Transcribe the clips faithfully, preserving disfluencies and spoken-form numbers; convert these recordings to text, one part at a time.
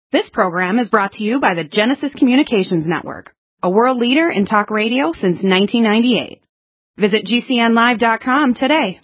This program is brought to you by the Genesis Communications Network, a world leader in talk radio since nineteen ninety-eight. Visit G C N live dot com today.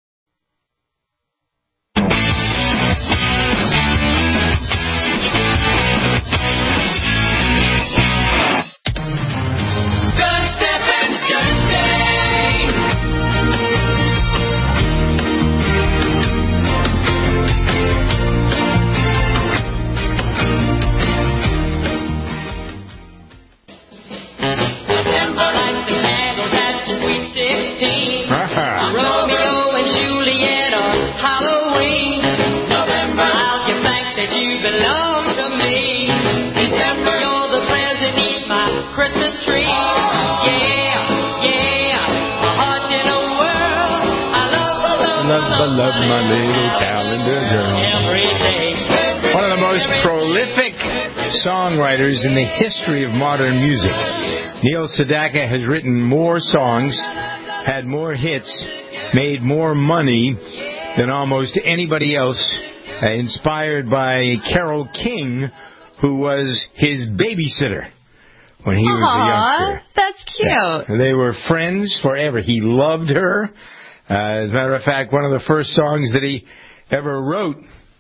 Romeo and Juliet on Halloween. November, I'll give thanks that you belong to me. December, you're the present beneath my Christmas tree. Yeah, yeah, my heart in a whirl. I love, love, love, love, love my little calendar girl. Every day. One of the most prolific songwriters in the history of modern music. Neil Sedaka has written more songs, had more hits, made more money than almost anybody else, uh, inspired by Carole King, who was his babysitter when he Aww, was a youngster. That's cute. Yeah. They were friends forever. He loved her. Uh, as a matter of fact, one of the first songs that he ever wrote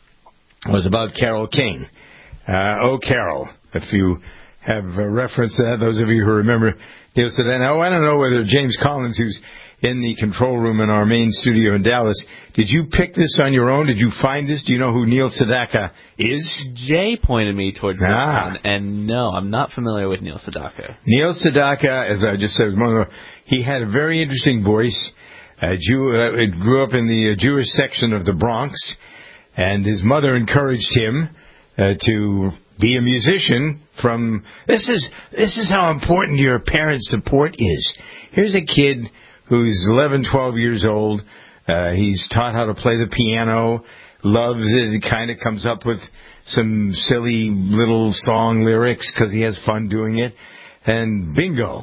was about Carole King. Uh, oh, Carol, if you have a reference to that, those of you who remember Neil Sedaka. Now, I don't know whether James Collins, who's in the control room in our main studio in Dallas, did you pick this on your own? Did you find this? Do you know who Neil Sedaka is? Jay pointed me towards this ah. one, and no, I'm not familiar with Neil Sedaka. Neil Sedaka, as I just said, was one of the, he had a very interesting voice. Uh, Jew, uh, grew up in the uh, Jewish section of the Bronx, and his mother encouraged him uh, to be a musician. From this is this is how important your parents' support is. Here's a kid who's eleven, twelve years old. Uh, he's taught how to play the piano, loves it. He kind of comes up with some silly little song lyrics because he has fun doing it. And bingo.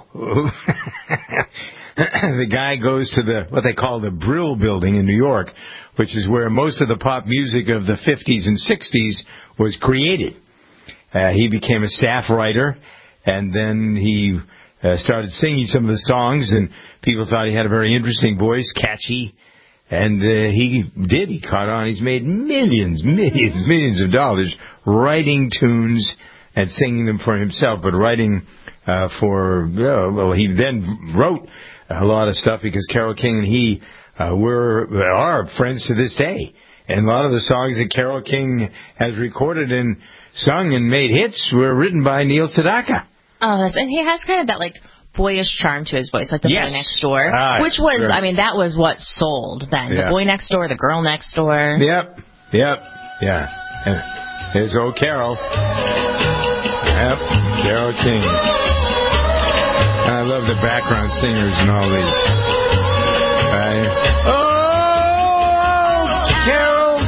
The guy goes to the what they call the Brill Building in New York, which is where most of the pop music of the fifties and sixties was created. Uh, he became a staff writer, and then he uh, started singing some of the songs, and people thought he had a very interesting voice, catchy, and uh, he did. He caught on. He's made millions, millions, millions of dollars writing tunes and singing them for himself, but writing uh, for, uh, well, he then wrote a lot of stuff because Carole King and he uh, were are friends to this day. And a lot of the songs that Carole King has recorded and sung and made hits were written by Neil Sedaka. Oh, that's, and he has kind of that, like, boyish charm to his voice, like the yes. boy next door, ah, which was, sure. I mean, that was what sold then. Yeah. The boy next door, the girl next door. Yep, yep, yeah. And there's old Carol. Yep, Carole King. And I love the background singers and all these. Right? Oh, Carol!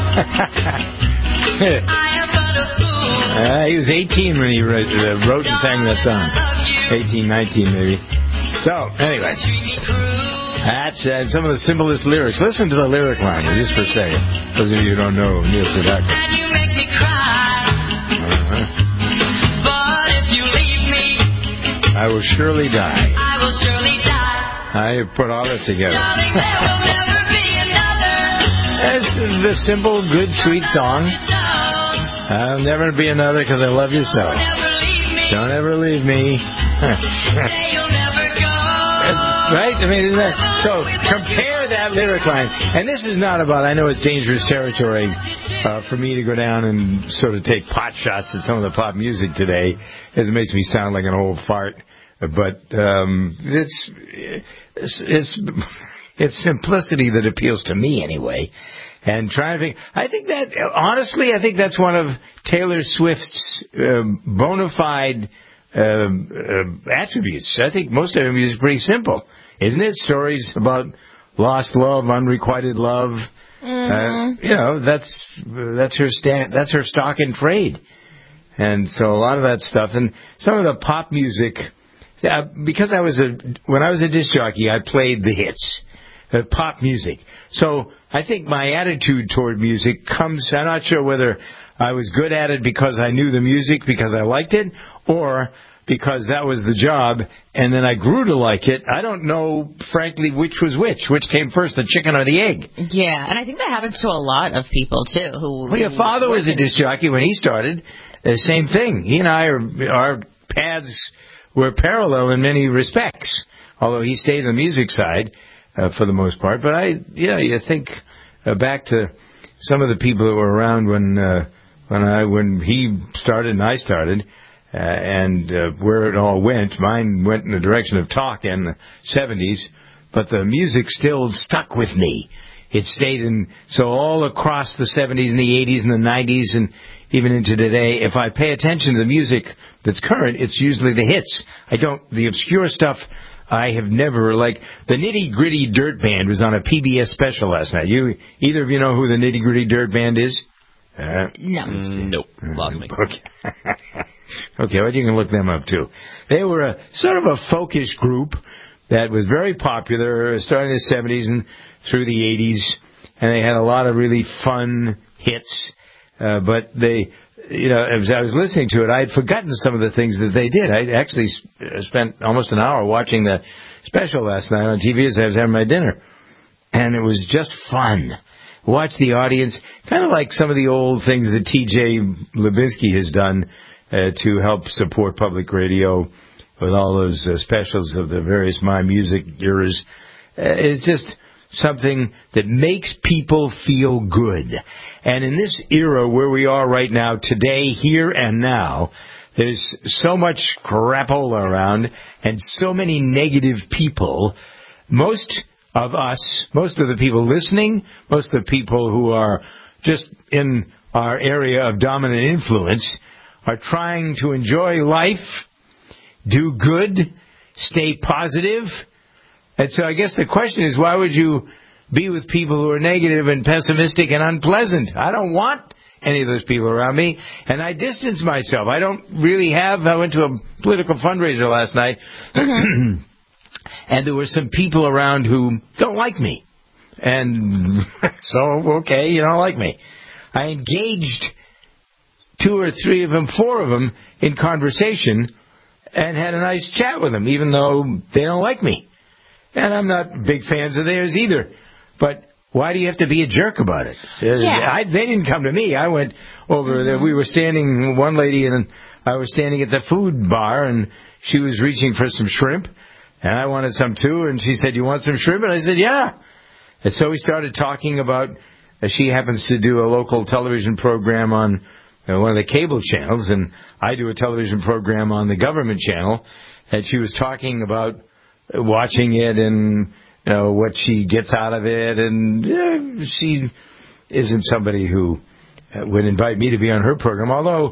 uh, he was eighteen when he wrote, uh, wrote and sang that song. eighteen, nineteen maybe. So, anyway. That's uh, some of the simplest lyrics. Listen to the lyric line just for a second. Those of you who don't know Neil Sedaka. You make me cry. Uh-huh. But if you leave me, I will surely die. I will surely die. I put all that together. Darling, there will never be another. That's the simple, good, sweet song. I'll never be another because I love you so. Don't ever leave me. Don't ever leave me. Say you'll never go. Right? I mean, isn't that... So, compare that lyric line. And this is not about... I know it's dangerous territory uh, for me to go down and sort of take pot shots at some of the pop music today, as it makes me sound like an old fart. But um, it's, it's it's it's simplicity that appeals to me anyway. And trying to think, I think that honestly, I think that's one of Taylor Swift's uh, bona fide uh, uh, attributes. I think most of them is pretty simple, isn't it? Stories about lost love, unrequited love. Mm-hmm. Uh, you know, that's that's her sta- that's her stock in trade. And so a lot of that stuff and some of the pop music. Uh, because I was a when I was a disc jockey, I played the hits, uh, pop music. So I think my attitude toward music comes. I'm not sure whether I was good at it because I knew the music, because I liked it, or because that was the job, and then I grew to like it. I don't know, frankly, which was which. Which came first, the chicken or the egg? Yeah, and I think that happens to a lot of people, too. Who, well, your father was a disc jockey when he started. The same thing. He and I, are, our paths were parallel in many respects, although he stayed on the music side uh, for the most part. But I, you know, you think uh, back to some of the people that were around when uh, when I when he started and I started. Uh, and uh, where it all went, mine went in the direction of talk in the seventies, but the music still stuck with me. It stayed in, so all across the seventies and the eighties and the nineties and even into today, if I pay attention to the music that's current, it's usually the hits. I don't, the obscure stuff, I have never, like, the Nitty Gritty Dirt Band was on a P B S special last night. You, either of you know who the Nitty Gritty Dirt Band is? Uh, no. Mm, nope. Lost me. Okay. Okay, well, you can look them up, too. They were a sort of a folkish group that was very popular starting in the seventies and through the eighties, and they had a lot of really fun hits. Uh, but they, you know, as I was listening to it, I had forgotten some of the things that they did. I actually spent almost an hour watching the special last night on T V as I was having my dinner, and it was just fun. Watch the audience, kind of like some of the old things that T J Lubinsky has done Uh, to help support public radio with all those uh, specials of the various My Music eras. Uh, it's just something that makes people feel good. And in this era where we are right now, today, here and now, there's so much crapola around and so many negative people. Most of us, most of the people listening, most of the people who are just in our area of dominant influence are trying to enjoy life, do good, stay positive. And so I guess the question is, why would you be with people who are negative and pessimistic and unpleasant? I don't want any of those people around me, and I distance myself. I don't really have, I went to a political fundraiser last night, mm-hmm. and there were some people around who don't like me. And so, okay, you don't like me. I engaged two or three of them, four of them, in conversation and had a nice chat with them, even though they don't like me. And I'm not big fans of theirs either. But why do you have to be a jerk about it? Yeah. I, they didn't come to me. I went over mm-hmm. there. We were standing, one lady and I was standing at the food bar, and she was reaching for some shrimp, and I wanted some too, and she said, "You want some shrimp?" And I said, "Yeah." And so we started talking about, uh, she happens to do a local television program on one of the cable channels, and I do a television program on the government channel, and she was talking about watching it and, you know, what she gets out of it, and uh, she isn't somebody who would invite me to be on her program, although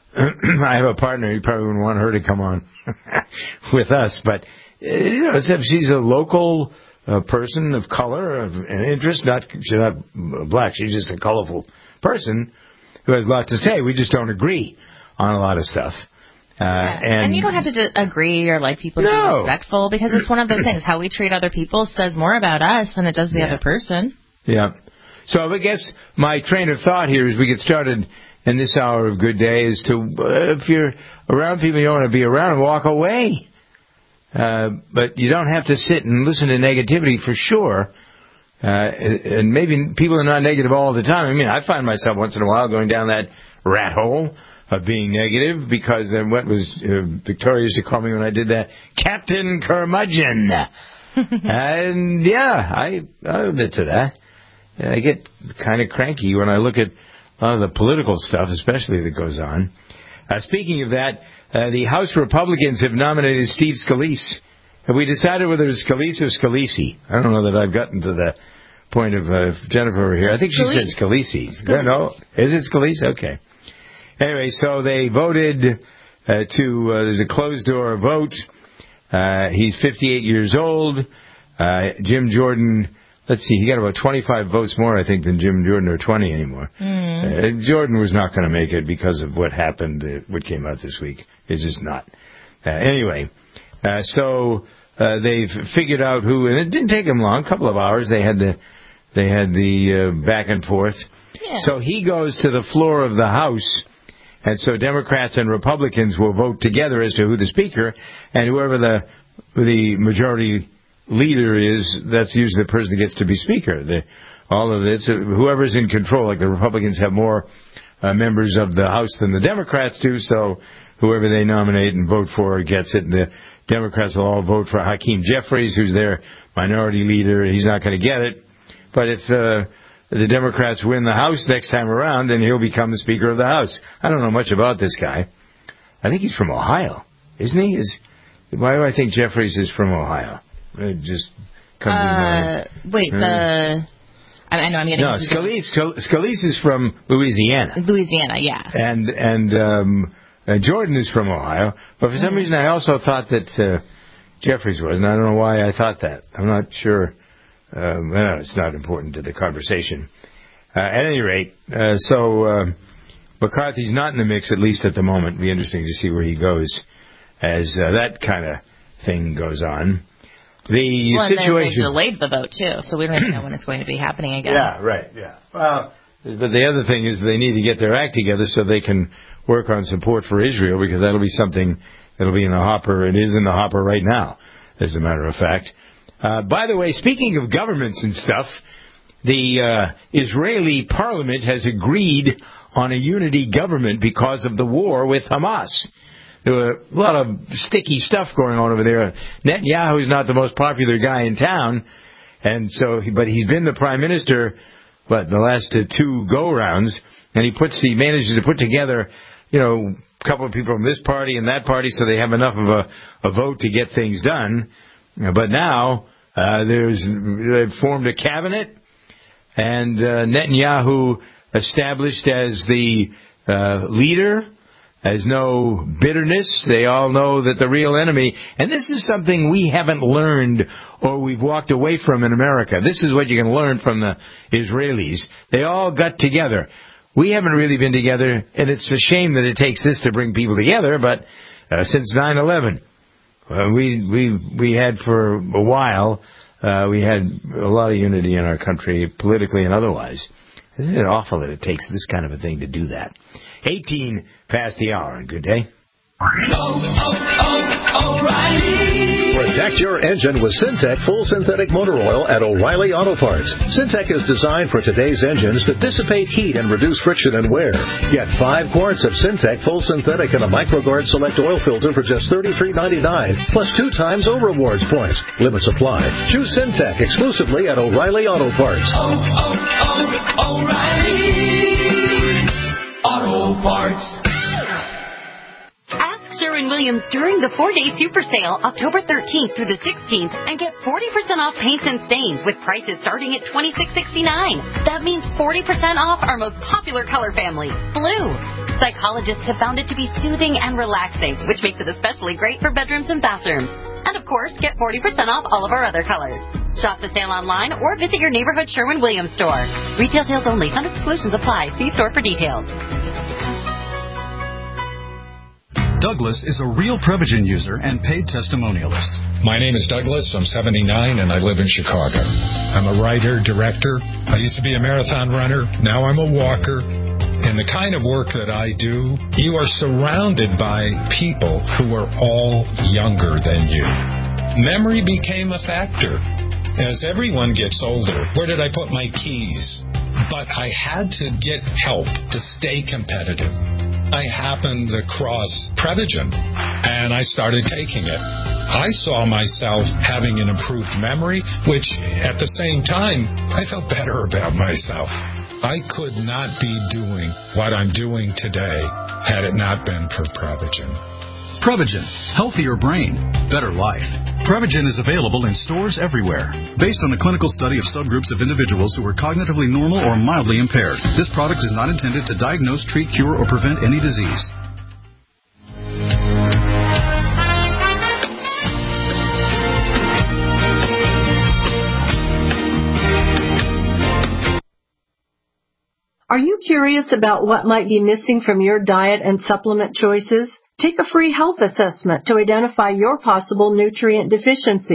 I have a partner, you probably wouldn't want her to come on with us, but, uh, you know, except she's a local uh, person of color, of an interest, not, she's not black, she's just a colorful person who has a lot to say. We just don't agree on a lot of stuff. Uh, yeah. and, and you don't have to d- agree or like people to no. be respectful, because it's one of those things. How we treat other people says more about us than it does the yeah. other person. Yeah. So I guess my train of thought here as we get started in this hour of Good Day is to, uh, if you're around people you don't want to be around, walk away. Uh, but you don't have to sit and listen to negativity for sure. Uh, and maybe people are not negative all the time. I mean, I find myself once in a while going down that rat hole of being negative because then what was uh, Victoria used to call me when I did that? Captain Curmudgeon. And yeah, I, I admit to that. I get kind of cranky when I look at a lot of the political stuff, especially that goes on. Uh, speaking of that, uh, the House Republicans have nominated Steve Scalise. Have we decided whether it's Scalise or Scalise? I don't know that I've gotten to the point of uh, Jennifer over here. I think she Scalise. said Scalise. Scalise. No, is it Scalise? Okay. Anyway, so they voted uh, to, uh, there's a closed-door vote. Uh, he's fifty-eight years old. Uh, Jim Jordan, let's see, he got about twenty-five votes more, I think, than Jim Jordan, or twenty anymore. Mm. Uh, Jordan was not going to make it because of what happened, uh, what came out this week. It's just not. Uh, anyway, uh, so uh, they've figured out who, and it didn't take them long, a couple of hours. They had the They had the uh, back and forth. Yeah. So he goes to the floor of the House, and so Democrats and Republicans will vote together as to who the Speaker, and whoever the the majority leader is, that's usually the person that gets to be Speaker. The, all of it's uh, whoever's in control. Like the Republicans have more uh, members of the House than the Democrats do, so whoever they nominate and vote for gets it. And the Democrats will all vote for Hakeem Jeffries, who's their minority leader. He's not going to get it. But if uh, the Democrats win the House next time around, then he'll become the Speaker of the House. I don't know much about this guy. I think he's from Ohio, isn't he? Is, why do I think Jeffries is from Ohio? It just comes uh, to mind. Wait, the... I, I know I'm getting... No, Scalise, Scalise is from Louisiana. Louisiana, yeah. And and um, uh, Jordan is from Ohio. But for some reason, I also thought that uh, Jeffries was, and I don't know why I thought that. I'm not sure. Uh, well, it's not important to the conversation. Uh, at any rate, uh, so uh, McCarthy's not in the mix, at least at the moment. It'll be interesting to see where he goes as uh, that kind of thing goes on. The well, situation. And they delayed the vote, too, so we don't even know when it's going to be happening again. Yeah, right, yeah. Well, but the other thing is they need to get their act together so they can work on support for Israel, because that'll be something that'll be in the hopper. It is in the hopper right now, as a matter of fact. Uh, by the way, speaking of governments and stuff, the uh, Israeli parliament has agreed on a unity government because of the war with Hamas. There were a lot of sticky stuff going on over there. Netanyahu's not the most popular guy in town, and so, but he's been the prime minister, what, the last uh, two go-rounds, and he puts, he manages to put together, you know, a couple of people from this party and that party, so they have enough of a, a vote to get things done. But now uh, there's they've formed a cabinet, and uh, Netanyahu established as the uh, leader, has no bitterness. They all know that the real enemy, and this is something we haven't learned or we've walked away from in America. This is what you can learn from the Israelis. They all got together. We haven't really been together, and it's a shame that it takes this to bring people together, but uh, since nine eleven. Uh, we we we had for a while, uh, we had a lot of unity in our country, politically and otherwise. Isn't it awful that it takes this kind of a thing to do that? eighteen past the hour. Good day. Oh, oh, oh, O'Reilly. Protect your engine with Syntec Full Synthetic Motor Oil at O'Reilly Auto Parts. Syntec is designed for today's engines to dissipate heat and reduce friction and wear. Get five quarts of Syntec Full Synthetic and a MicroGuard Select Oil Filter for just thirty-three ninety-nine, plus two times O Rewards points. Limits apply. Choose Syntec exclusively at O'Reilly Auto Parts. Oh, oh, oh, O'Reilly Auto Parts. Sherwin-Williams during the four-day super sale, October thirteenth through the sixteenth, and get forty percent off paints and stains with prices starting at twenty-six sixty-nine. That means forty percent off our most popular color family, blue. Psychologists have found it to be soothing and relaxing, which makes it especially great for bedrooms and bathrooms. And of course, get forty percent off all of our other colors. Shop the sale online or visit your neighborhood Sherwin-Williams store. Retail sales only. Some exclusions apply. See store for details. Douglas is a real Prevagen user and paid testimonialist. My name is Douglas. I'm seventy-nine and I live in Chicago. I'm a writer, director. I used to be a marathon runner. Now I'm a walker. And the kind of work that I do, you are surrounded by people who are all younger than you. Memory became a factor. As everyone gets older, where did I put my keys? But I had to get help to stay competitive. I happened across Prevagen, and I started taking it. I saw myself having an improved memory, which, at the same time, I felt better about myself. I could not be doing what I'm doing today had it not been for Prevagen. Prevagen, healthier brain, better life. Prevagen is available in stores everywhere. Based on a clinical study of subgroups of individuals who are cognitively normal or mildly impaired, this product is not intended to diagnose, treat, cure, or prevent any disease. Are you curious about what might be missing from your diet and supplement choices? Take a free health assessment to identify your possible nutrient deficiencies.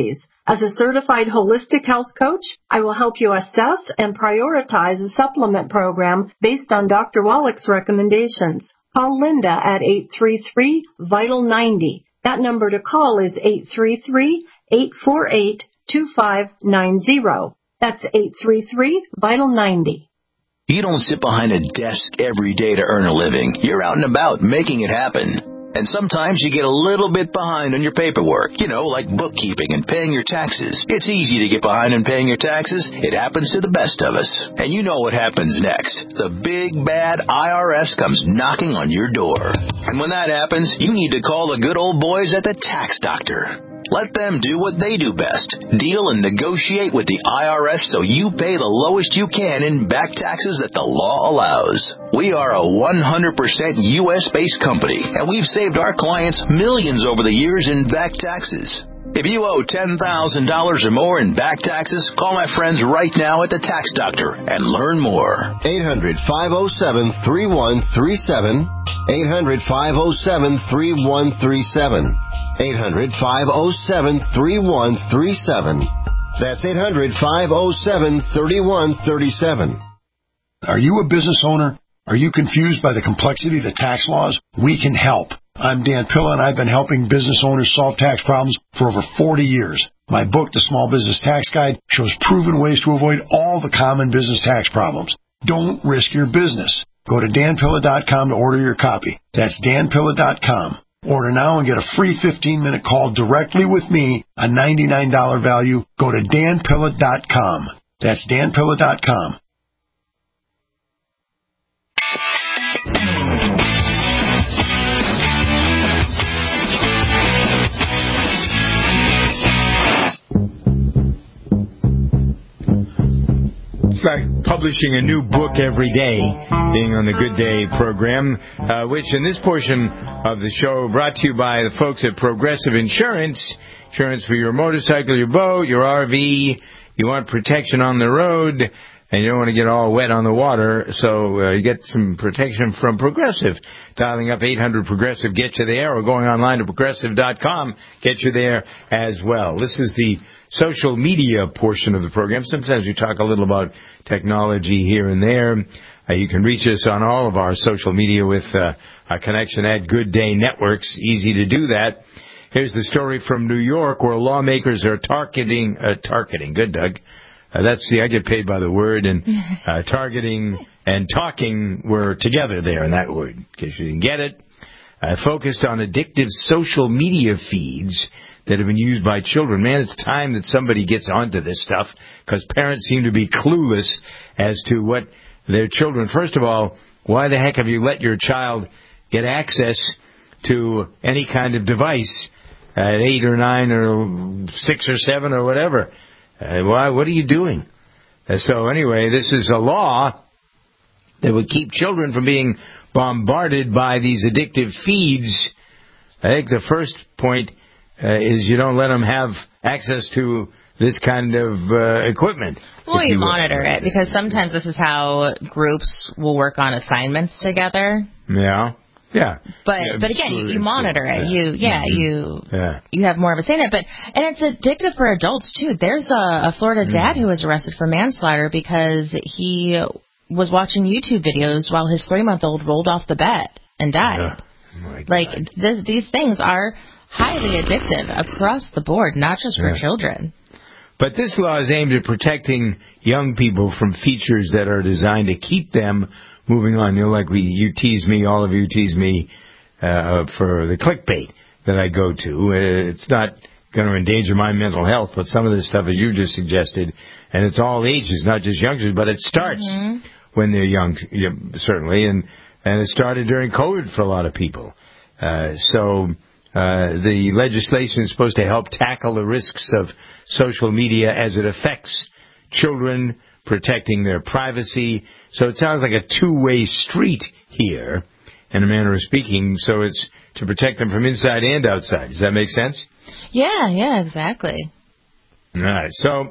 As a certified holistic health coach, I will help you assess and prioritize a supplement program based on Doctor Wallach's recommendations. Call Linda at eight three three, vital ninety. That number to call is eight three three, eight four eight, two five nine zero. That's eight three three, vital ninety. You don't sit behind a desk every day to earn a living. You're out and about making it happen. And sometimes you get a little bit behind on your paperwork, you know, like bookkeeping and paying your taxes. It's easy to get behind on paying your taxes. It happens to the best of us. And you know what happens next. The big, bad I R S comes knocking on your door. And when that happens, you need to call the good old boys at the Tax Doctor. Let them do what they do best. Deal and negotiate with the I R S so you pay the lowest you can in back taxes that the law allows. We are a one hundred percent U S-based company, and we've saved our clients millions over the years in back taxes. If you owe ten thousand dollars or more in back taxes, call my friends right now at the Tax Doctor and learn more. eight hundred, five oh seven, three one three seven. eight hundred, five oh seven, three one three seven. eight hundred, five oh seven, three one three seven. That's eight hundred, five oh seven, three one three seven. Are you a business owner? Are you confused by the complexity of the tax laws? We can help. I'm Dan Pilla, and I've been helping business owners solve tax problems for over forty years. My book, The Small Business Tax Guide, shows proven ways to avoid all the common business tax problems. Don't risk your business. Go to dan pilla dot com to order your copy. That's dan pilla dot com. Order now and get a free fifteen-minute call directly with me, a ninety-nine dollars value. Go to dan pilla dot com. That's dan pilla dot com. It's like publishing a new book every day, being on the Good Day program, uh, which in this portion of the show brought to you by the folks at Progressive Insurance. Insurance for your motorcycle, your boat, your R V. You want protection on the road, and you don't want to get all wet on the water, so uh, you get some protection from Progressive. Dialing up eight hundred Progressive, get you there, or going online to progressive dot com, get you there as well. This is the social media portion of the program. Sometimes we talk a little about technology here and there. Uh, you can reach us on all of our social media with uh, a connection at Good Day Networks. Easy to do that. Here's the story from New York, where lawmakers are targeting, uh, targeting, good Doug. Uh, that's the, I get paid by the word, and uh, targeting and talking were together there in that word, in case you didn't get it. Uh, focused on addictive social media feeds that have been used by children. Man, it's time that somebody gets onto this stuff, because parents seem to be clueless as to what their children... First of all, why the heck have you let your child get access to any kind of device at eight or nine or six or seven or whatever? Uh, why? What are you doing? Uh, so anyway, this is a law that would keep children from being bombarded by these addictive feeds. I think the first point uh, is you don't let them have access to this kind of uh, equipment. Well, you, you monitor it, because sometimes this is how groups will work on assignments together. Yeah. Yeah. But yeah, but again, you, you monitor it. Yeah. You yeah, mm-hmm. you yeah. you have more of a say in it. But and it's addictive for adults too. There's a, a Florida dad mm-hmm. who was arrested for manslaughter because he was watching YouTube videos while his three-month-old rolled off the bed and died. Yeah. Like th- these things are highly addictive across the board, not just for yeah. children. But this law is aimed at protecting young people from features that are designed to keep them moving on. You know, like we, you tease me, all of you tease me uh, for the clickbait that I go to. It's not going to endanger my mental health, but some of this stuff, as you just suggested, and it's all ages, not just youngsters, but it starts mm-hmm. when they're young, certainly, and, and it started during COVID for a lot of people. Uh, so uh, the legislation is supposed to help tackle the risks of social media as it affects children, protecting their privacy. So it sounds like a two-way street here, in a manner of speaking. So it's to protect them from inside and outside. Does that make sense? Yeah, yeah, exactly. All right. So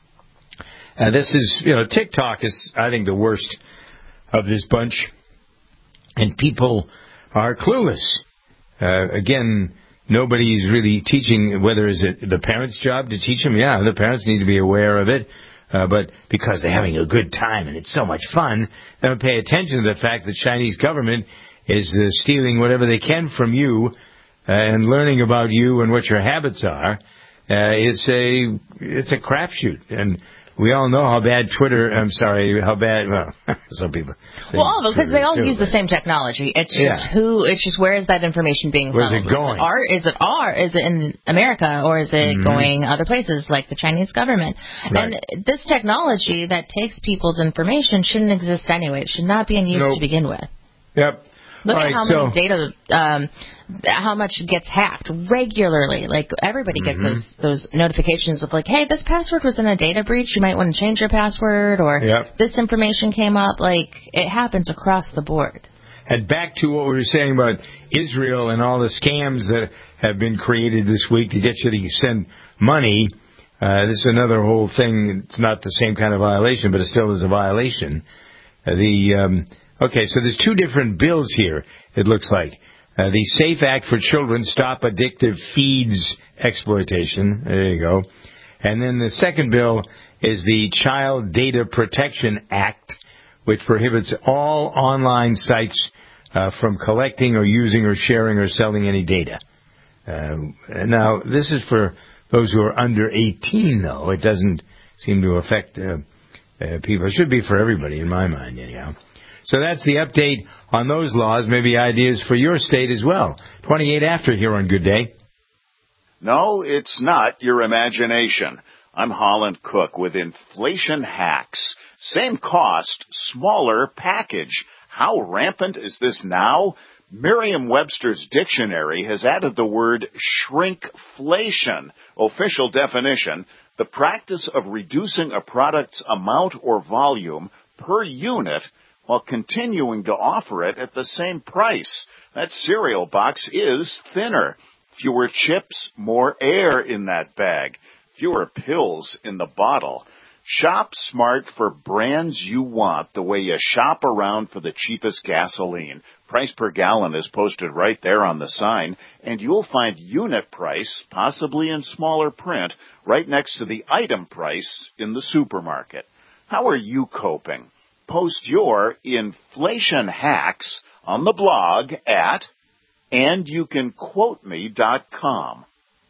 uh, this is, you know, TikTok is, I think, the worst of this bunch. And people are clueless. Uh, again, nobody's really teaching, whether is it the parents' job to teach them? Yeah, the parents need to be aware of it. Uh, but because they're having a good time and it's so much fun, they don't pay attention to the fact that Chinese government is uh, stealing whatever they can from you uh, and learning about you and what your habits are. Uh, it's a it's a crapshoot, and we all know how bad Twitter. I'm sorry, how bad. Well, some people. Well, because they all too, use the same technology. It's just yeah. who. It's just where is that information being Where's held? it going? Is it our? Is it in America, or is it mm-hmm. going other places like the Chinese government? Right. And this technology that takes people's information shouldn't exist anyway. It should not be in use nope. to begin with. Yep. Look All at right, how so, many data, um, how much gets hacked regularly. Like, everybody gets mm-hmm. those those notifications of, like, hey, this password was in a data breach. You might want to change your password, or yep. this information came up. Like, it happens across the board. And back to what we were saying about Israel and all the scams that have been created this week to get you to send money. Uh, this is another whole thing. It's not the same kind of violation, but it still is a violation. Uh, the... Um, Okay, so there's two different bills here, it looks like. Uh, the SAFE Act for Children, Stop Addictive Feeds Exploitation. There you go. And then the second bill is the Child Data Protection Act, which prohibits all online sites uh, from collecting or using or sharing or selling any data. Uh, now, this is for those who are under eighteen, though. It doesn't seem to affect uh, uh, people. It should be for everybody, in my mind, anyhow. So that's the update on those laws, maybe ideas for your state as well. twenty-eight after here on Good Day. No, it's not your imagination. I'm Holland Cook with Inflation Hacks. Same cost, smaller package. How rampant is this now? Merriam-Webster's dictionary has added the word shrinkflation. Official definition, the practice of reducing a product's amount or volume per unit while continuing to offer it at the same price. That cereal box is thinner. Fewer chips, more air in that bag. Fewer pills in the bottle. Shop smart for brands you want the way you shop around for the cheapest gasoline. Price per gallon is posted right there on the sign, and you'll find unit price, possibly in smaller print, right next to the item price in the supermarket. How are you coping? Post your inflation hacks on the blog at and you can quote me dot com.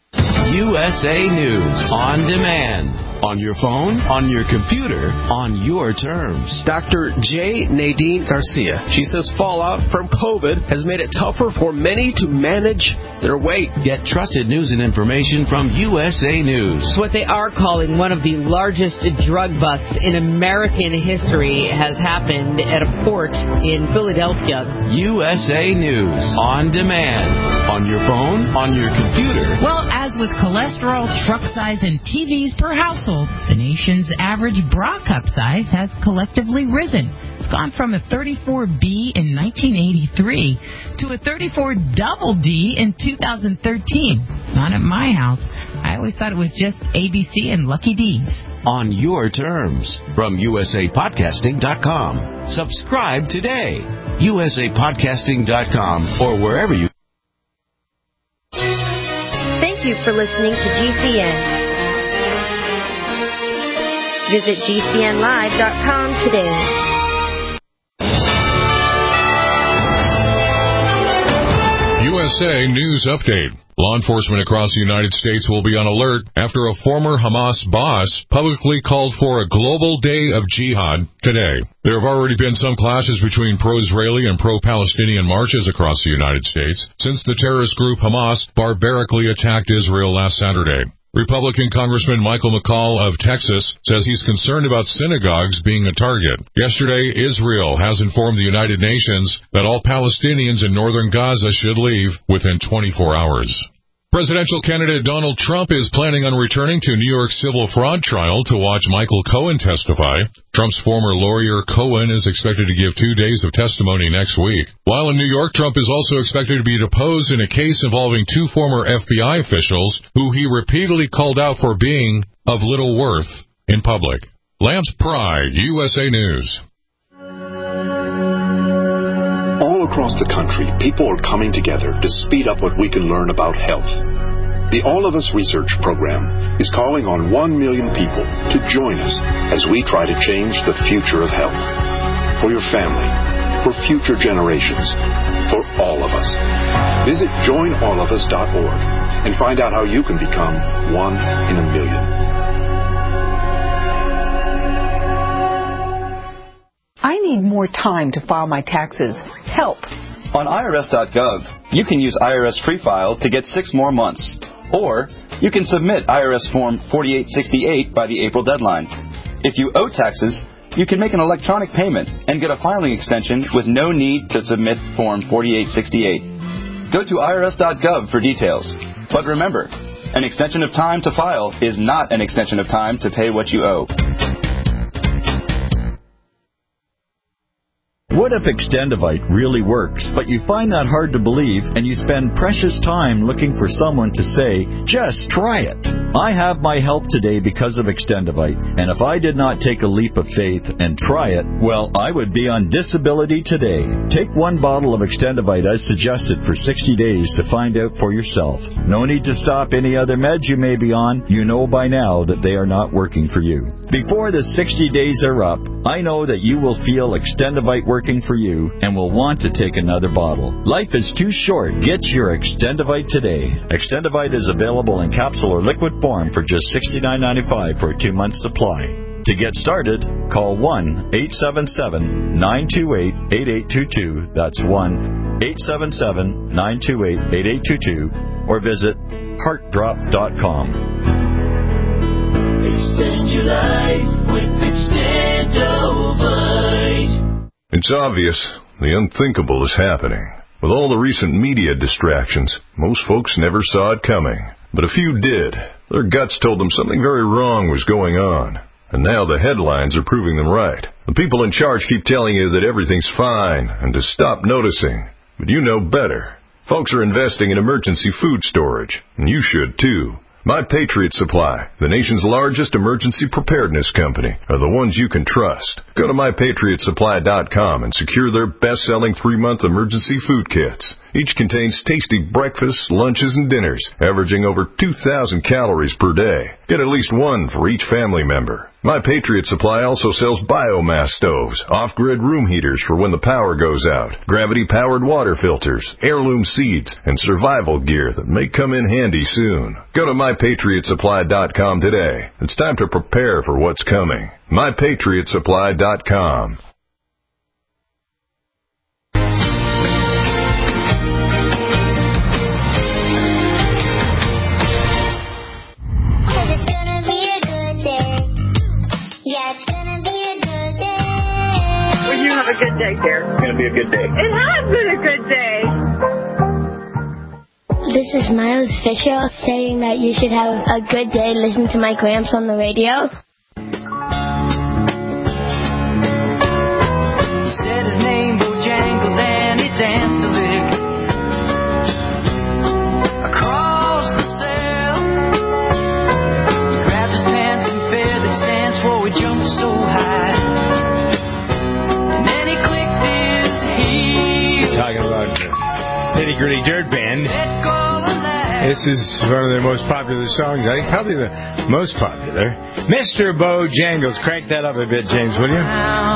U S A News on demand. On your phone, on your computer, on your terms. Doctor J. Nadine Garcia. She says fallout from COVID has made it tougher for many to manage their weight. Get trusted news and information from U S A News. What they are calling one of the largest drug busts in American history has happened at a port in Philadelphia. U S A News on demand. On your phone, on your computer. Well, as with cholesterol, truck size, and T Vs per household, the nation's average bra cup size has collectively risen. It's gone from a thirty-four B in nineteen eighty-three to a thirty-four double D in two thousand thirteen. Not at my house. I always thought it was just A B C and Lucky D's. On your terms from U S A podcasting dot com. Subscribe today. U S A podcasting dot com or wherever you. Thank you for listening to G C N. Visit G C N live dot com today. U S A News Update. Law enforcement across the United States will be on alert after a former Hamas boss publicly called for a global day of jihad today. There have already been some clashes between pro-Israeli and pro-Palestinian marches across the United States since the terrorist group Hamas barbarically attacked Israel last Saturday. Republican Congressman Michael McCall of Texas says he's concerned about synagogues being a target. Yesterday, Israel has informed the United Nations that all Palestinians in northern Gaza should leave within twenty-four hours. Presidential candidate Donald Trump is planning on returning to New York's civil fraud trial to watch Michael Cohen testify. Trump's former lawyer Cohen is expected to give two days of testimony next week. While in New York, Trump is also expected to be deposed in a case involving two former F B I officials who he repeatedly called out for being of little worth in public. Lance Pry, U S A News. All across across the country, people are coming together to speed up what we can learn about health. The All of Us Research Program is calling on one million people to join us as we try to change the future of health. For your family, for future generations, for all of us. Visit join all of us dot org and find out how you can become one in a million. I need more time to file my taxes. Help. On I R S dot gov, you can use I R S Free File to get six more months. Or you can submit I R S Form forty-eight sixty-eight by the April deadline. If you owe taxes, you can make an electronic payment and get a filing extension with no need to submit Form forty-eight sixty-eight. Go to I R S dot gov for details. But remember, an extension of time to file is not an extension of time to pay what you owe. What if Extendivite really works, but you find that hard to believe and you spend precious time looking for someone to say, just try it? I have my help today because of Extendivite, and if I did not take a leap of faith and try it, well, I would be on disability today. Take one bottle of Extendivite as suggested for sixty days to find out for yourself. No need to stop any other meds you may be on. You know by now that they are not working for you. Before the sixty days are up, I know that you will feel Extendivite working for you and will want to take another bottle. Life is too short. Get your Extendivite today. Extendivite is available in capsule or liquid form for just sixty-nine ninety-five for a two-month supply. To get started, call one eight seven seven, nine two eight, eight eight two two. That's one eight seven seven, nine two eight, eight eight two two. Or visit heart drop dot com. Extend your life with Extendivite. It's obvious the unthinkable is happening. With all the recent media distractions, most folks never saw it coming. But a few did. Their guts told them something very wrong was going on. And now the headlines are proving them right. The people in charge keep telling you that everything's fine and to stop noticing. But you know better. Folks are investing in emergency food storage, and you should too. My Patriot Supply, the nation's largest emergency preparedness company, are the ones you can trust. Go to my patriot supply dot com and secure their best-selling three-month emergency food kits. Each contains tasty breakfasts, lunches, and dinners, averaging over two thousand calories per day. Get at least one for each family member. My Patriot Supply also sells biomass stoves, off-grid room heaters for when the power goes out, gravity-powered water filters, heirloom seeds, and survival gear that may come in handy soon. Go to my patriot supply dot com today. It's time to prepare for what's coming. my patriot supply dot com. Have a good day, dear. It's going to be a good day. It has been a good day. This is Miles Fisher saying that you should have a good day. Listen to my Gramps on the radio. He said his name Bojangles and he danced a lick across the cell. He grabbed his pants and feathered stance for he jumped so high. Talking about Nitty Gritty Dirt Band. This is one of their most popular songs. I think probably the most popular. Mister Bojangles. Crank that up a bit, James, will you?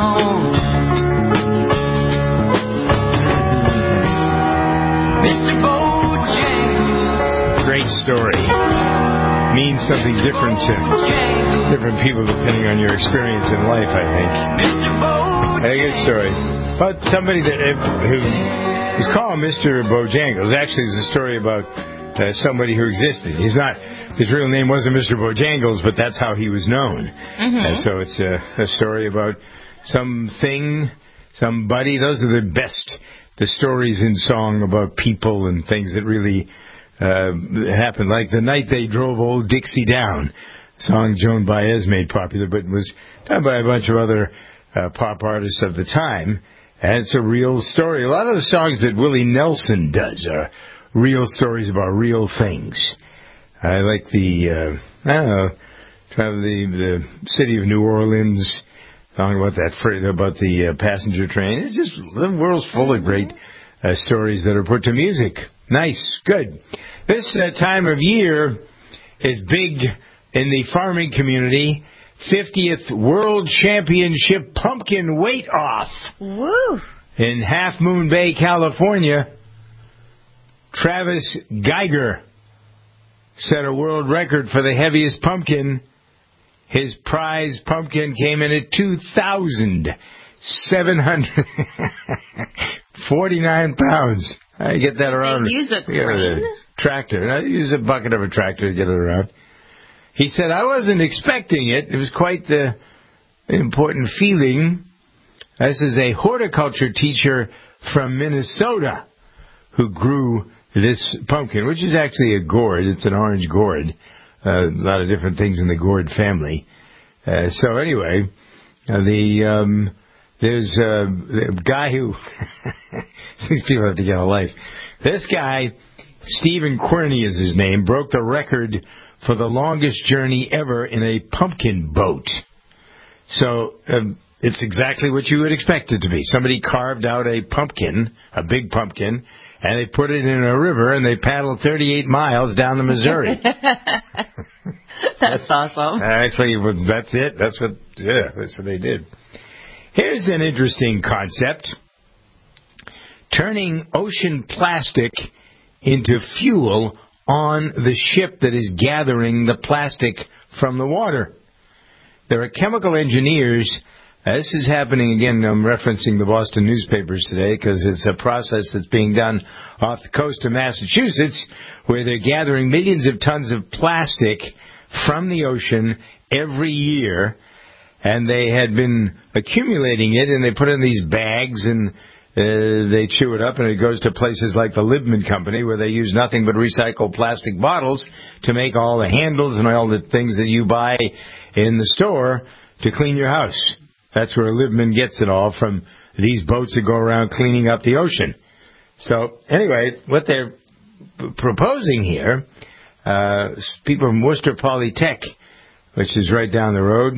Mister Bojangles. Great story. Means something different to different people depending on your experience in life, I think. A good story. But somebody that who is called Mister Bojangles actually is a story about uh, somebody who existed. He's not, his real name wasn't Mister Bojangles, but that's how he was known. Mm-hmm. Uh, so it's a, a story about something, somebody. Those are the best, the stories in song about people and things that really uh, happened. Like the night they drove old Dixie down, song Joan Baez made popular, but was done by a bunch of other uh, pop artists of the time. And it's a real story. A lot of the songs that Willie Nelson does are real stories about real things. I like the, uh, I don't know, the, the city of New Orleans, talking about that, about the uh, passenger train. It's just, the world's full of great uh, stories that are put to music. Nice, good. This uh, time of year is big in the farming community. fiftieth World Championship Pumpkin Weight Off. Woo! In Half Moon Bay, California, Travis Geiger set a world record for the heaviest pumpkin. His prize pumpkin came in at two thousand seven hundred forty-nine pounds. I get that around. They use a crane? A tractor. I use a bucket of a tractor to get it around. He said, I wasn't expecting it. It was quite the important feeling. This is a horticulture teacher from Minnesota who grew this pumpkin, which is actually a gourd. It's an orange gourd. Uh, a lot of different things in the gourd family. Uh, so anyway, uh, the um, there's uh, a guy who these people have to get a life. This guy, Stephen Querney is his name, broke the record for the longest journey ever in a pumpkin boat. So um, it's exactly what you would expect it to be. Somebody carved out a pumpkin, a big pumpkin, and they put it in a river, and they paddled thirty-eight miles down the Missouri. That's awesome. Actually, that's it. That's what, yeah, that's what they did. Here's an interesting concept. Turning ocean plastic into fuel on the ship that is gathering the plastic from the water. There are chemical engineers. Uh, this is happening, again, I'm referencing the Boston newspapers today because it's a process that's being done off the coast of Massachusetts where they're gathering millions of tons of plastic from the ocean every year, and they had been accumulating it, and they put it in these bags, and uh, they chew it up, and it goes to places like the Libman Company where they use nothing but recycled plastic bottles to make all the handles and all the things that you buy in the store to clean your house. That's where Libman gets it all, from these boats that go around cleaning up the ocean. So, anyway, what they're p- proposing here, uh, people from Worcester Polytech, which is right down the road,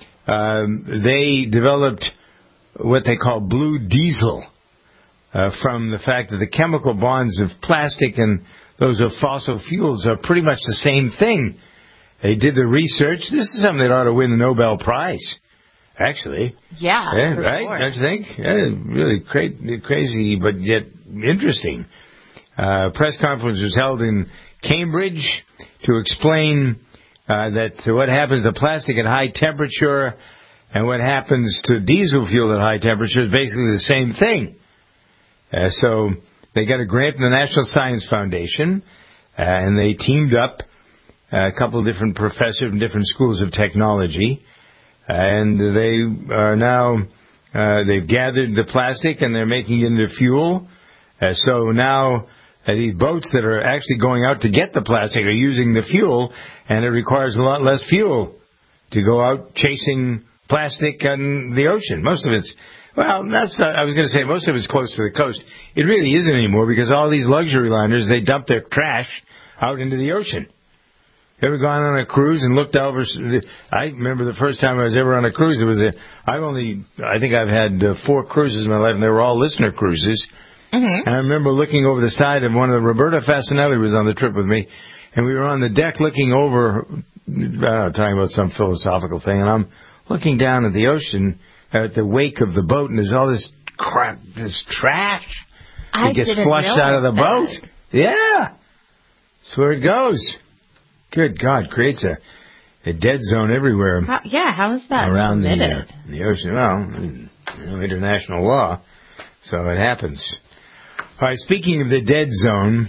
um, they developed what they call blue diesel uh, from the fact that the chemical bonds of plastic and those of fossil fuels are pretty much the same thing. They did the research. This is something that ought to win the Nobel Prize. Actually. Yeah, yeah for right? sure. Don't you think? Yeah, really cra- crazy, but yet interesting. Uh, a press conference was held in Cambridge to explain uh, that what happens to plastic at high temperature and what happens to diesel fuel at high temperature is basically the same thing. Uh, so they got a grant from the National Science Foundation, uh, and they teamed up uh, a couple of different professors from different schools of technology. And they are now, uh, they've gathered the plastic and they're making it into fuel. Uh, so now uh, these boats that are actually going out to get the plastic are using the fuel, and it requires a lot less fuel to go out chasing plastic in the ocean. Most of it's, well, that's not, I was going to say most of it's close to the coast. It really isn't anymore because all these luxury liners, they dump their trash out into the ocean. You ever gone on a cruise and looked over? I remember the first time I was ever on a cruise. It was a. I've only. I think I've had uh, four cruises in my life, and they were all listener cruises. Mm-hmm. And I remember looking over the side of one of the. Roberta Fasinelli was on the trip with me, and we were on the deck looking over. I don't know, talking about some philosophical thing, and I'm looking down at the ocean, at the wake of the boat, and there's all this crap, this trash that I gets didn't flushed out of the boat. that. Yeah, that's where it goes. Good God, creates a, a dead zone everywhere. How, yeah, how is that around the, permitted? uh, the ocean? Well, you know, international law, so it happens. All right, speaking of the dead zone,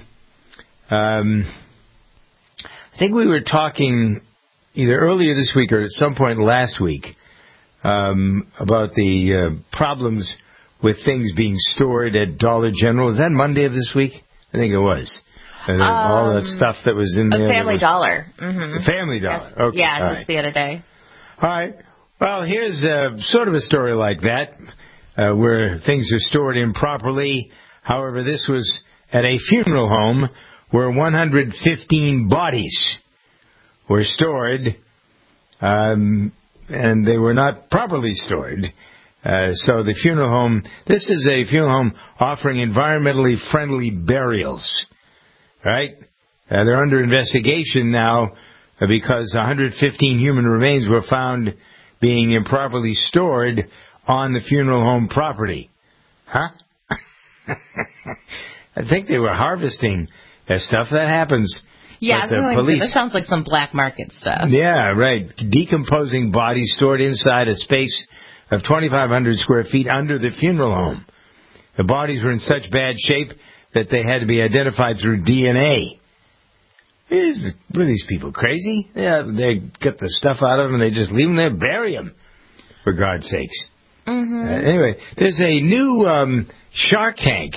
um, I think we were talking either earlier this week or at some point last week um, about the uh, problems with things being stored at Dollar General. Was that Monday of this week? I think it was. And then um, all that stuff that was in there. Family was, Dollar. Mm-hmm. Family Dollar. Yes. Okay. Yeah, all just right. the other day. All right. Well, here's uh, sort of a story like that, uh, where things are stored improperly. However, this was at a funeral home where one hundred fifteen bodies were stored, um, and they were not properly stored. Uh, so the funeral home, this is a funeral home offering environmentally friendly burials, right? Uh, they're under investigation now uh, because one hundred fifteen human remains were found being improperly stored on the funeral home property. Huh? I think they were harvesting uh, stuff. That happens. Yeah, but the like, police, this sounds like some black market stuff. Yeah, right. Decomposing bodies stored inside a space of twenty-five hundred square feet under the funeral home. The bodies were in such bad shape that they had to be identified through D N A. Is, were these people crazy? Yeah, they get the stuff out of them and they just leave them there, bury them, for God's sakes. Mm-hmm. Uh, anyway, there's a new um, Shark Tank.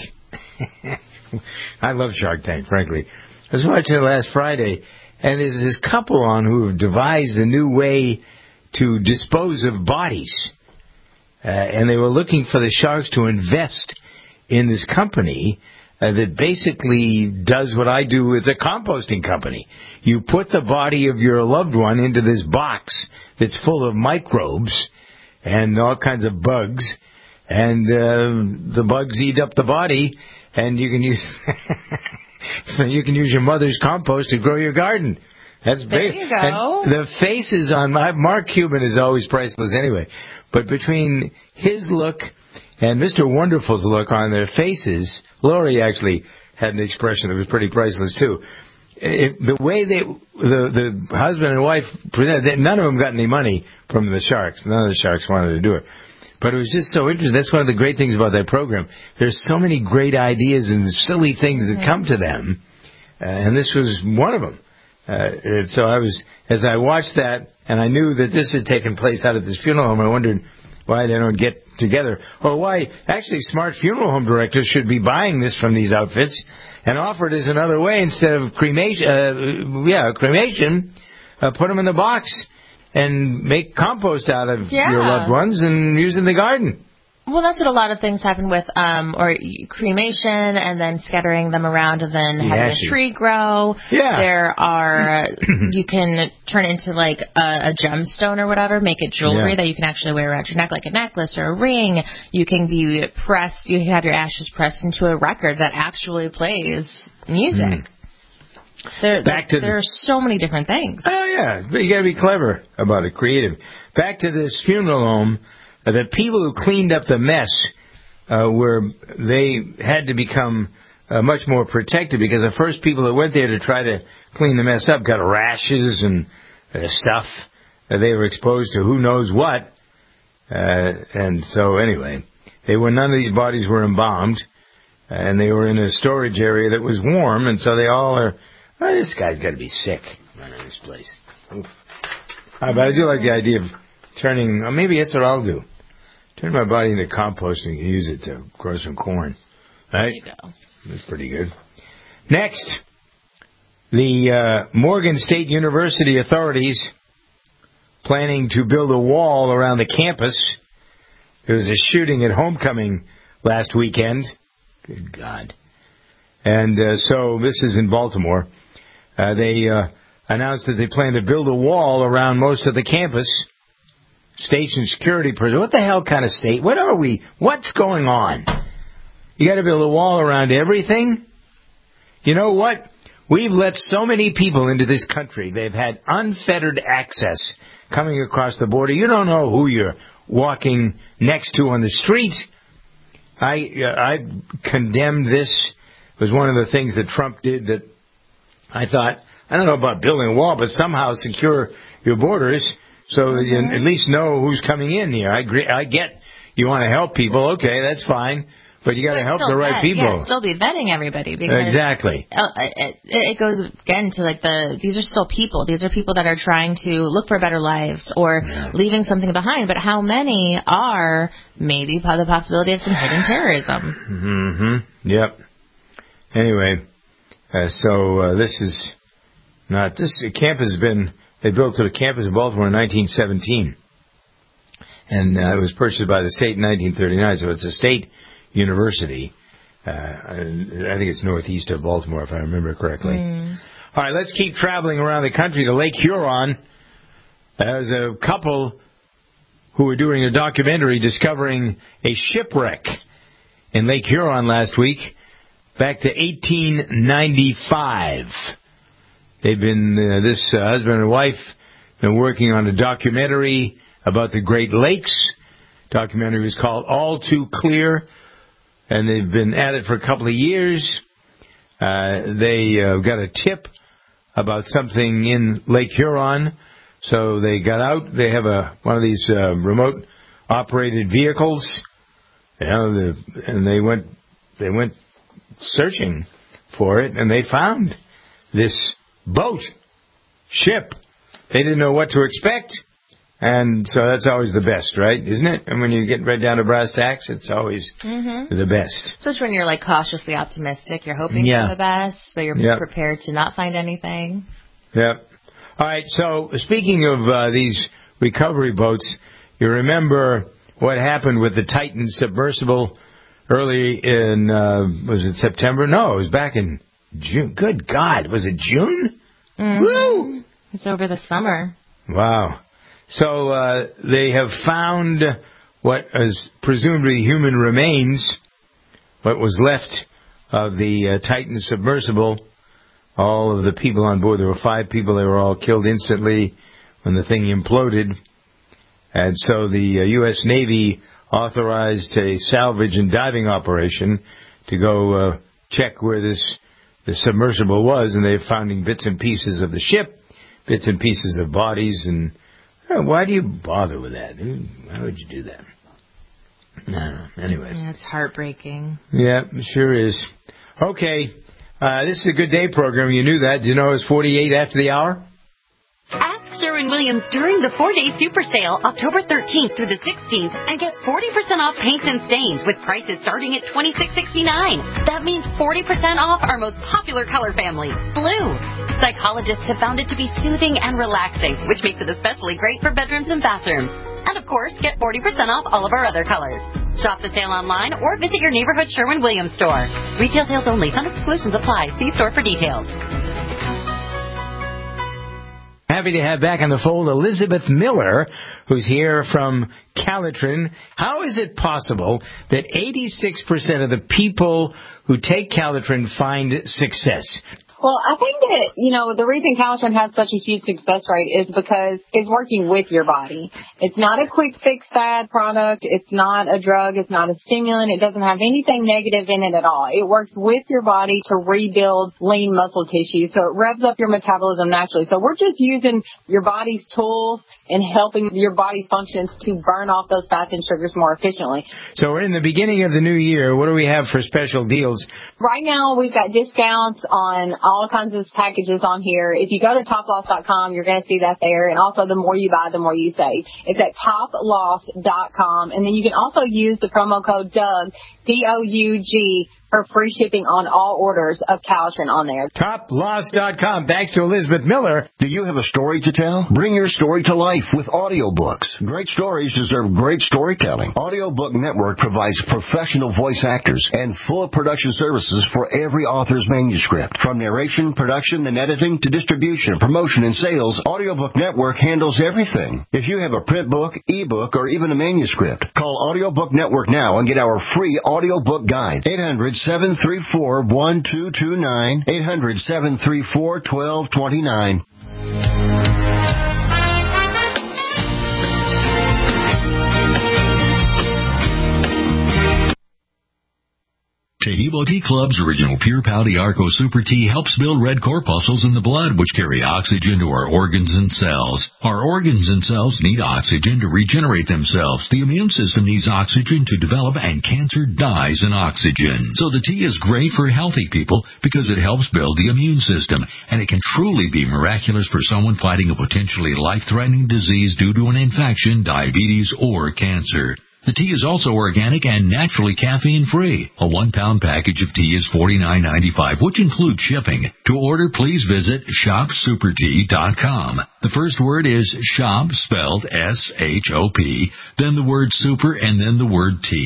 I love Shark Tank, frankly. I was watching it last Friday, and there's this couple on who have devised a new way to dispose of bodies. Uh, and they were looking for the sharks to invest in this company uh, that basically does what I do with the composting company. You put the body of your loved one into this box that's full of microbes and all kinds of bugs, and uh, the bugs eat up the body, and you can use you can use your mother's compost to grow your garden. That's there big. You go. And the faces on my Mark Cuban is always priceless anyway. But between his look and Mister Wonderful's look on their faces, Lori actually had an expression that was pretty priceless too. It, the way they, the the husband and wife presented, none of them got any money from the sharks. None of the sharks wanted to do it. But it was just so interesting. That's one of the great things about that program. There's so many great ideas and silly things that come to them, uh, and this was one of them. Uh, and so I was, as I watched that, and I knew that this had taken place out at this funeral home, I wondered why they don't get together, or why actually smart funeral home directors should be buying this from these outfits and offer it as another way instead of cremation. Uh, yeah, cremation. Uh, put them in the box and make compost out of yeah. your loved ones and use in the garden. Well, that's what a lot of things happen with, um, or cremation and then scattering them around and then The having ashes. a tree grow. Yeah. There are, you can turn it into like a, a gemstone or whatever, make it jewelry Yeah. that you can actually wear around your neck like a necklace or a ring. You can be pressed, you can have your ashes pressed into a record that actually plays music. Mm. There, Back there, to there the- are so many different things. Oh, yeah. But you got to be clever about it, creative. Back to this funeral home. Uh, the people who cleaned up the mess uh, were, they had to become uh, much more protected because the first people that went there to try to clean the mess up got rashes and uh, stuff. Uh, they were exposed to who knows what. Uh, and so, anyway, they were, none of these bodies were embalmed. And they were in a storage area that was warm, and so they all are, oh, this guy's got to be sick running this place. Oof. Uh, but I do like the idea of turning, uh, maybe that's what I'll do. Turn my body into compost and use it to grow some corn. Right? There you go. That's pretty good. Next, the uh, Morgan State University authorities planning to build a wall around the campus. There was a shooting at homecoming last weekend. Good God. And uh, so this is in Baltimore. Uh, they uh, announced that they plan to build a wall around most of the campus. Station security person. What the hell kind of state? What are we? What's going on? You got to build a wall around everything? You know what? We've let so many people into this country. They've had unfettered access coming across the border. You don't know who you're walking next to on the street. I uh, I condemned this. It was one of the things that Trump did that I thought, I don't know about building a wall, but somehow secure your borders so that you at least know who's coming in here. I agree, I get you want to help people. Okay, that's fine. But you got to help Still the right vet, people. Yeah, still be vetting everybody. Because Exactly. uh, It, it goes again to like the, these are still people. These are people that are trying to look for better lives or Yeah. leaving something behind. But how many are maybe the possibility of some hidden terrorism? Mm-hmm. Yep. Anyway, uh, so uh, this is not, this camp has been, they built to the campus in Baltimore in nineteen seventeen. And uh, it was purchased by the state in nineteen thirty-nine, so it's a state university. Uh, I think it's northeast of Baltimore, if I remember correctly. Mm. All right, let's keep traveling around the country to Lake Huron. There's a couple who were doing a documentary discovering a shipwreck in Lake Huron last week back to eighteen ninety-five. They've been, uh, this uh, husband and wife, been working on a documentary about the Great Lakes. Documentary was called All Too Clear, and they've been at it for a couple of years. Uh, they uh, got a tip about something in Lake Huron, so they got out. They have a one of these uh, remote operated vehicles, you know, the, and they went they went searching for it, and they found this boat, ship. They didn't know what to expect, and so that's always the best, right? Isn't it? And when you get right down to brass tacks, it's always mm-hmm. the best. Especially when you're like cautiously optimistic. You're hoping yeah. for the best, but you're yep. prepared to not find anything. Yep. All right, so speaking of uh, these recovery boats, you remember what happened with the Titan submersible early in, uh, was it September? No, it was back in June. Good God, was it June? Mm-hmm. Woo! It's over the summer. Wow. So uh, they have found what is presumably human remains, what was left of the uh, Titan submersible. All of the people on board, there were five people, they were all killed instantly when the thing imploded. And so the uh, U S Navy authorized a salvage and diving operation to go uh, check where this the submersible was, and they're finding bits and pieces of the ship, bits and pieces of bodies, and uh, why do you bother with that? Why would you do that? No, anyway. Yeah, it's heartbreaking. Yeah, it sure is. Okay, uh, this is a Good Day program. You knew that. Did you know it was forty-eight after the hour? Ask Sherwin-Williams during the four-day super sale, October thirteenth through the sixteenth, and get forty percent off paints and stains with prices starting at twenty-six sixty-nine. That means forty percent off our most popular color family, blue. Psychologists have found it to be soothing and relaxing, which makes it especially great for bedrooms and bathrooms. And of course, get forty percent off all of our other colors. Shop the sale online or visit your neighborhood Sherwin-Williams store. Retail sales only. Some exclusions apply. See store for details. Happy to have back on the fold Elizabeth Miller, who's here from Calitrin. How is it possible that eighty-six percent of the people who take Calitrin find success? Well, I think that, you know, the reason Calitrin has such a huge success rate is because it's working with your body. It's not a quick fix fad product. It's not a drug. It's not a stimulant. It doesn't have anything negative in it at all. It works with your body to rebuild lean muscle tissue, so it revs up your metabolism naturally. So we're just using your body's tools and helping your body's functions to burn off those fats and sugars more efficiently. So we're in the beginning of the new year. What do we have for special deals? Right now, we've got discounts on all kinds of packages on here. If you go to top loss dot com, you're going to see that there. And also, the more you buy, the more you save. It's at top loss dot com. And then you can also use the promo code Doug, D O U G, for free shipping on all orders of Calitrin on there. top loss dot com. Thanks to Elizabeth Miller. Do you have a story to tell? Bring your story to life with audiobooks. Great stories deserve great storytelling. Audiobook Network provides professional voice actors and full production services for every author's manuscript. From narration, production, and editing to distribution, promotion, and sales, Audiobook Network handles everything. If you have a print book, ebook, or even a manuscript, call Audiobook Network now and get our free audiobook guide. eight hundred, seven three four, one two two nine. eight hundred, seven three four, one two two nine. Tahibo Tea Club's original Pure Pouty Arco Super Tea helps build red corpuscles in the blood, which carry oxygen to our organs and cells. Our organs and cells need oxygen to regenerate themselves. The immune system needs oxygen to develop, and cancer dies in oxygen. So the tea is great for healthy people because it helps build the immune system, and it can truly be miraculous for someone fighting a potentially life-threatening disease due to an infection, diabetes, or cancer. The tea is also organic and naturally caffeine-free. A one-pound package of tea is forty-nine ninety-five, which includes shipping. To order, please visit shop super tea dot com. The first word is shop, spelled S H O P, then the word super, and then the word tea.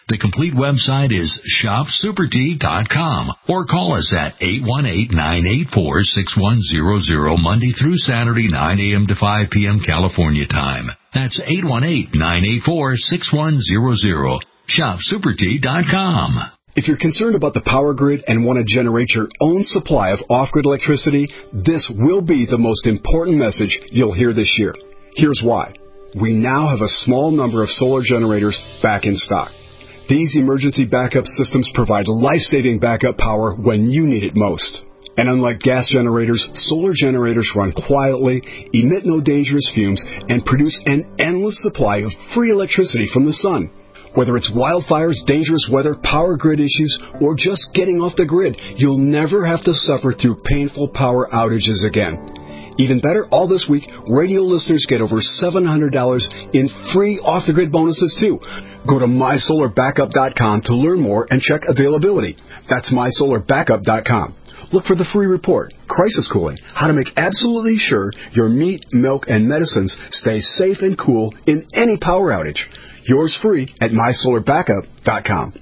The complete website is shop super tea dot com or call us at eight one eight, nine eight four, six one zero zero Monday through Saturday, nine a.m. to five p.m. California time. That's eight one eight, nine eight four, six one zero zero. shop super tea dot com. If you're concerned about the power grid and want to generate your own supply of off-grid electricity, this will be the most important message you'll hear this year. Here's why. We now have a small number of solar generators back in stock. These emergency backup systems provide life-saving backup power when you need it most. And unlike gas generators, solar generators run quietly, emit no dangerous fumes, and produce an endless supply of free electricity from the sun. Whether it's wildfires, dangerous weather, power grid issues, or just getting off the grid, you'll never have to suffer through painful power outages again. Even better, all this week, radio listeners get over seven hundred dollars in free off-the-grid bonuses, too. Go to my solar backup dot com to learn more and check availability. That's my solar backup dot com. Look for the free report, Crisis Cooling, how to make absolutely sure your meat, milk, and medicines stay safe and cool in any power outage. Yours free at my solar backup dot com.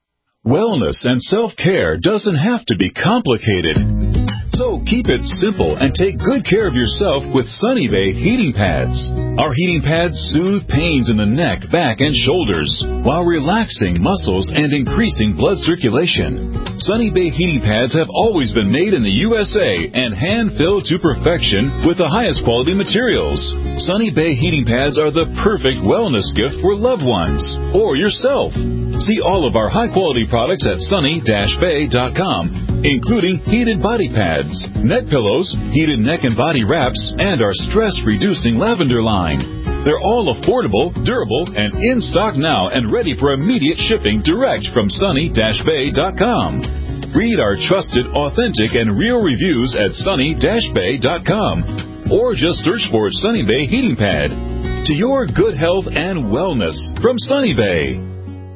Wellness and self-care doesn't have to be complicated. So keep it simple and take good care of yourself with Sunny Bay heating pads. Our heating pads soothe pains in the neck, back, and shoulders while relaxing muscles and increasing blood circulation. Sunny Bay heating pads have always been made in the U S A and hand-filled to perfection with the highest quality materials. Sunny Bay heating pads are the perfect wellness gift for loved ones or yourself. See all of our high-quality products at sunny dash bay dot com, including heated body pads, neck pillows, heated neck and body wraps, and our stress-reducing lavender line. They're all affordable, durable, and in stock now and ready for immediate shipping direct from sunny dash bay dot com. Read our trusted, authentic, and real reviews at sunny dash bay dot com or just search for Sunny Bay Heating Pad. To your good health and wellness from Sunny Bay.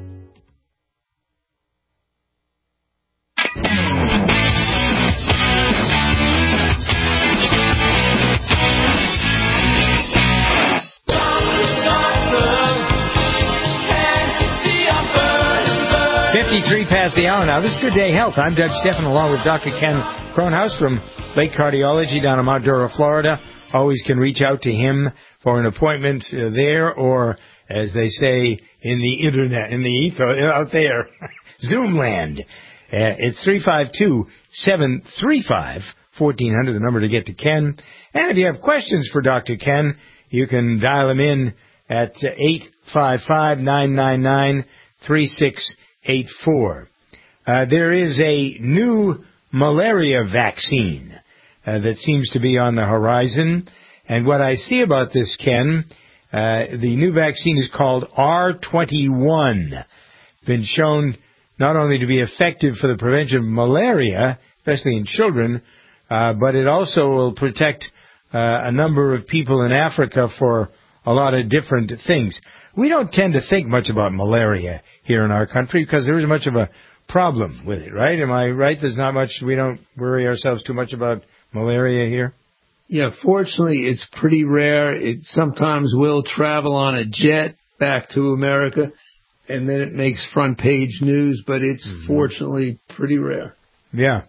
fifty-three past the hour now. This is Good Day Health. I'm Doug Steffen along with Doctor Ken Kronhaus from Lake Cardiology down in Mount Dora, Florida. Always can reach out to him for an appointment uh, there or, as they say in the internet, in the ether, out there, Zoomland. Uh, it's three five two, seven three five, one four zero zero, the number to get to Ken. And if you have questions for Doctor Ken, you can dial him in at eight five five, nine nine nine, three six eight four. Uh, there is a new malaria vaccine uh, that seems to be on the horizon. And what I see about this, Ken, uh, the new vaccine is called R twenty-one. Been shown not only to be effective for the prevention of malaria, especially in children, uh, but it also will protect uh, a number of people in Africa for a lot of different things. We don't tend to think much about malaria here in our country because there isn't much of a problem with it, right? Am I right? There's not much, we don't worry ourselves too much about malaria here? Yeah, fortunately, it's pretty rare. It sometimes will travel on a jet back to America, and then it makes front page news, but it's mm-hmm. fortunately pretty rare. Yeah.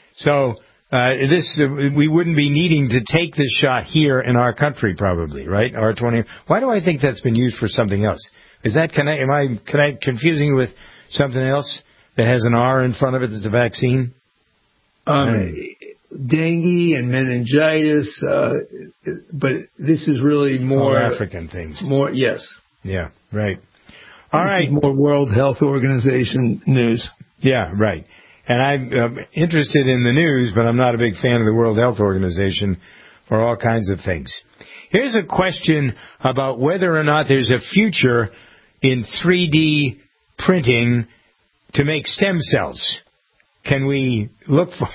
So uh, this uh, we wouldn't be needing to take this shot here in our country, probably, right? R twenty. Why do I think that's been used for something else? Is that can I am I can I confusing it with something else that has an R in front of it that's a vaccine? Um, hey. Dengue and meningitis, uh, but this is really more All African things. More, yes. Yeah, right. All this right. Is more World Health Organization news. Yeah, right. And I'm uh, interested in the news, but I'm not a big fan of the World Health Organization for all kinds of things. Here's a question about whether or not there's a future in three D printing to make stem cells. Can we look for...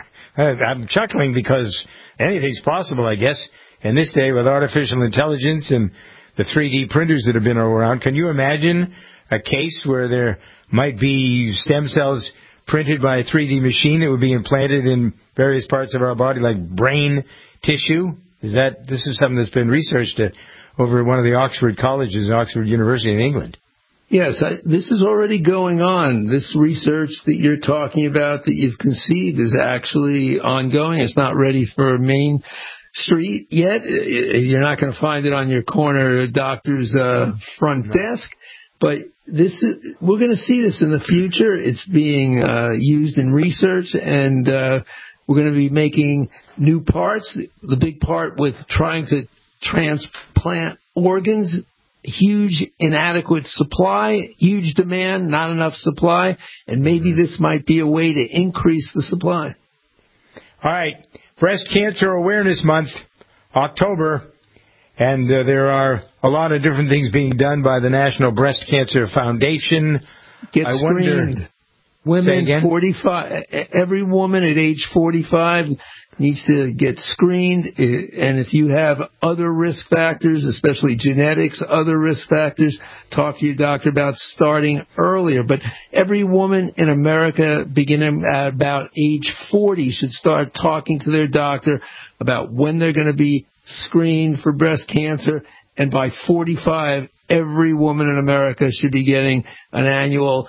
I'm chuckling because anything's possible, I guess, in this day with artificial intelligence and the three D printers that have been around. Can you imagine a case where there might be stem cells printed by a three D machine that would be implanted in various parts of our body, like brain tissue? Is that this is something that's been researched at, over at one of the Oxford colleges, Oxford University in England? Yes, I, this is already going on. This research that you're talking about that you've conceived is actually ongoing. It's not ready for Main Street yet. You're not going to find it on your corner doctor's uh, front no. desk. But this is, we're going to see this in the future. It's being uh, used in research, and uh, we're going to be making new parts. The big part with trying to transplant organs, huge inadequate supply, huge demand, not enough supply, and maybe this might be a way to increase the supply. All right, Breast Cancer Awareness Month, October, and uh, there are a lot of different things being done by the National Breast Cancer Foundation. Get I screened. Wonder, Women forty-five, every woman at age forty-five needs to get screened, and if you have other risk factors, especially genetics, other risk factors, talk to your doctor about starting earlier. But every woman in America, beginning at about age forty, should start talking to their doctor about when they're going to be screened for breast cancer, and by forty-five, every woman in America should be getting an annual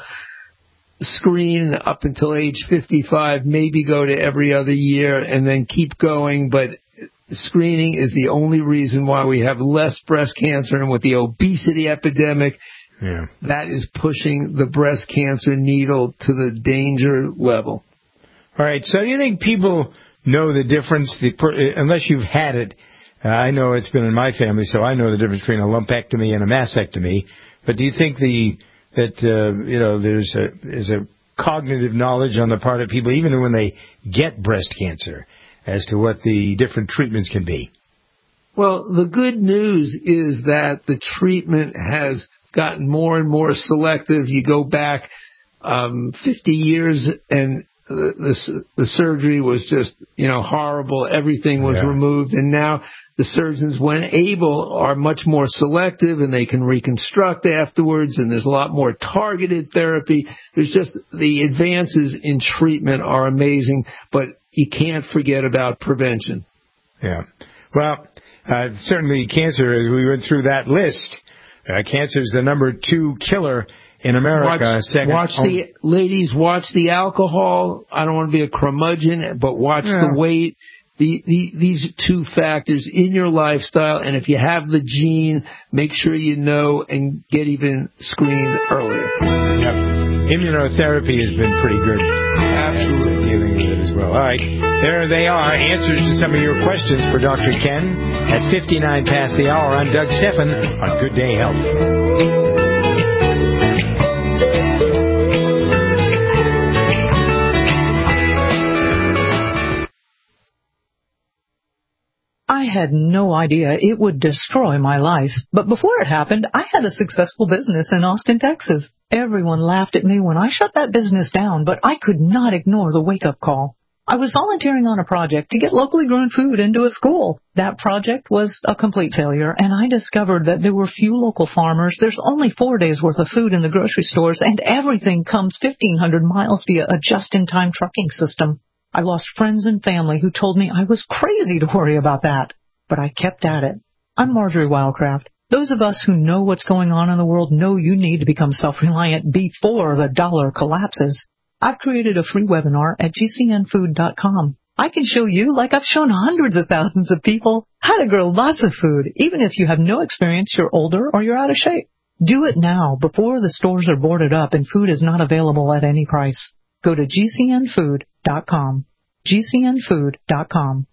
screen up until age fifty-five, maybe go to every other year and then keep going. But screening is the only reason why we have less breast cancer. And with the obesity epidemic, yeah. that is pushing the breast cancer needle to the danger level. All right. So do you think people know the difference, the, unless you've had it? Uh, I know it's been in my family, so I know the difference between a lumpectomy and a mastectomy. But do you think the that, uh, you know, there's a, there's a cognitive knowledge on the part of people, even when they get breast cancer, as to what the different treatments can be? Well, the good news is that the treatment has gotten more and more selective. You go back um, fifty years and the, the, the surgery was just, you know, horrible. Everything was yeah. removed. And now the surgeons, when able, are much more selective, and they can reconstruct afterwards, and there's a lot more targeted therapy. There's just, the advances in treatment are amazing, but you can't forget about prevention. Yeah. Well, uh, certainly cancer, as we went through that list, uh, cancer is the number two killer in America. Watch, second watch the, ladies, watch the alcohol. I don't want to be a curmudgeon, but watch yeah. the weight. The, the, these two factors in your lifestyle, and if you have the gene, make sure you know and get even screened earlier. Yep. Immunotherapy has been pretty good. Absolutely. Dealing with it as well. All right. There they are. Answers to some of your questions for Doctor Ken at fifty-nine past the hour. I'm Doug Stephan on Good Day Health. I had no idea it would destroy my life. But before it happened, I had a successful business in Austin, Texas. Everyone laughed at me when I shut that business down, but I could not ignore the wake-up call. I was volunteering on a project to get locally grown food into a school. That project was a complete failure, and I discovered that there were few local farmers. There's only four days' worth of food in the grocery stores, and everything comes fifteen hundred miles via a just-in-time trucking system. I lost friends and family who told me I was crazy to worry about that. But I kept at it. I'm Marjorie Wildcraft. Those of us who know what's going on in the world know you need to become self-reliant before the dollar collapses. I've created a free webinar at G C N food dot com. I can show you, like I've shown hundreds of thousands of people, how to grow lots of food, even if you have no experience, you're older, or you're out of shape. Do it now, before the stores are boarded up and food is not available at any price. Go to G C N food dot com. G C N food dot com.